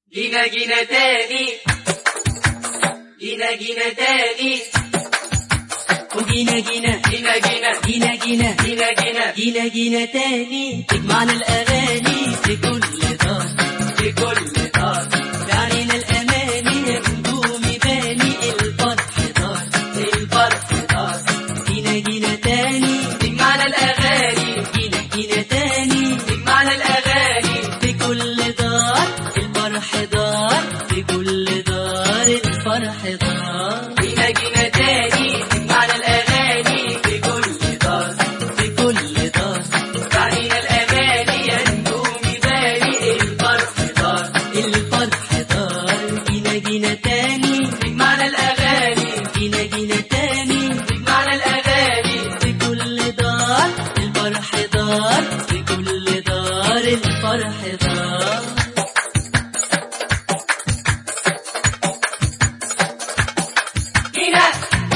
جينا تاني جينا تاني وجينا جينا تاني تجمعنا الأغاني في كل دار في كل دار علينا الأماني نجوم باني الفرح دار جينا تاني تجمعنا الأغاني جينا تاني تجمعنا الأغاني في كل دار الفرح دار في كل دار الفرح دار جينا تاني تجمعنا الأغاني في كل دار في كل دار علينا الأماني ينجوم باني الفرح دار جينا تاني تجمعنا الأغاني جينا تاني تجمعنا الأغاني في كل دار الفرح دار في كل دار الفرح دار جينا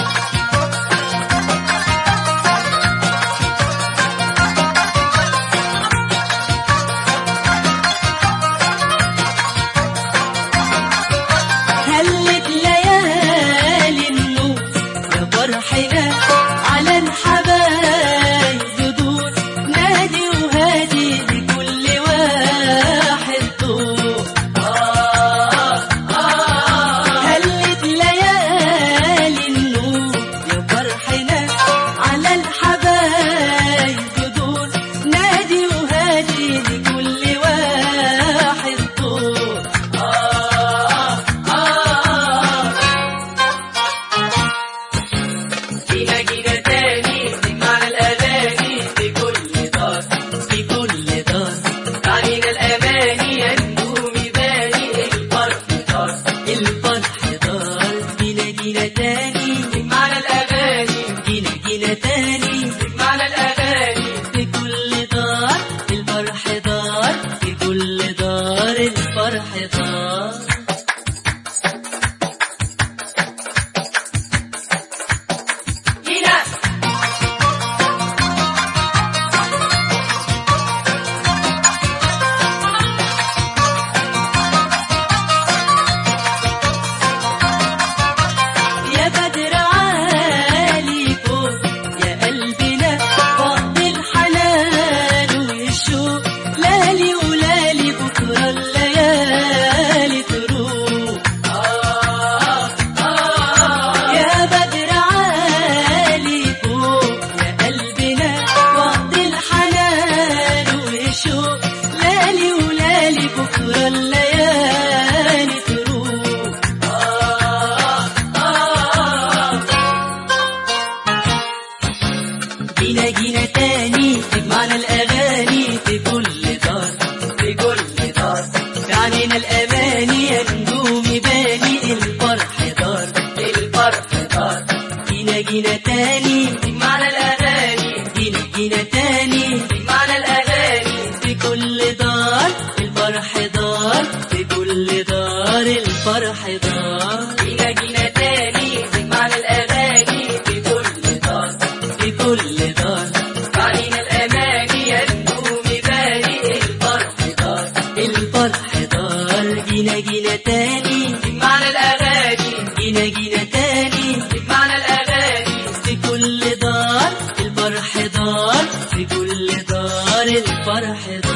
هلت ليالي النور يا فرحنا على الحبايب بدور نادي وهادي لكل واحد دور هلت ليالي النور يا فرحنا على الحبايب بدور نادي وهادي لكل واحد دور جينا تاني تجمعنا الأغاني في كل دار في كل دار علينا الأماني ينجوم باني الفرح دار الفرح دار جينا تاني تجمعنا الأغاني جينا تاني تجمعنا الأغاني في كل دار الفرح دار في كل دار الفرح دار جينا يا بدر عالي فوق يا قلبنا فوق الحنان والشوق لالي ولالي بكرة الليالي تروح يا بدر عالي فوق يا قلبنا فوق الحنان والشوق لالي ولالي بكرة الليالي تروح جينا تاني تجمعنا الأغاني في كل دار في كل دار علينا الأماني يا نجوم باني الفرح دار الفرح دار جينا تاني تجمعنا الأغاني جينا تاني تجمعنا الأغاني في كل دار الفرح دار في كل دار الفرح دار جينا تاني تجمعنا الأغاني في كل دار في كل دار علينا الأماني ينجوم باني الفرح دار الفرح دار جينا تاني تجمعنا الأغاني جينا تاني تجمعنا الأغاني في كل دار الفرح دار في كل دار الفرح دار